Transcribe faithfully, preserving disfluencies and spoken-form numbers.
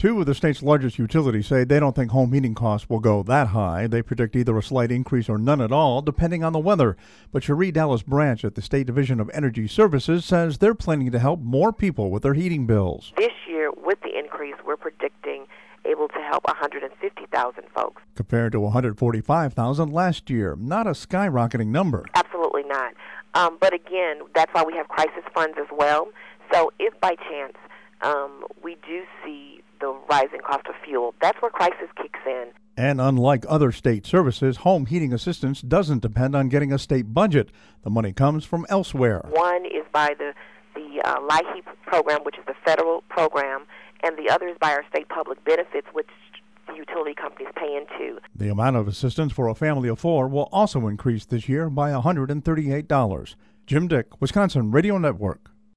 Two of the state's largest utilities say they don't think home heating costs will go that high. They predict either a slight increase or none at all, depending on the weather. But Cherie Dallas Branch at the State Division of Energy Services says they're planning to help more people with their heating bills. This year, with the increase, we're predicting able to help one hundred fifty thousand folks. Compared to one hundred forty-five thousand last year. Not a skyrocketing number. Absolutely not. Um, but again, that's why we have crisis funds as well. So if by chance um, we do see the rising cost of fuel, that's where crisis kicks in. And unlike other state services, home heating assistance doesn't depend on getting a state budget. The money comes from elsewhere. One is by the, the uh, LIHEAP program, which is the federal program, and the other is by our state public benefits, which the utility companies pay into. The amount of assistance for a family of four will also increase this year by one hundred thirty-eight dollars. Jim Dick, Wisconsin Radio Network.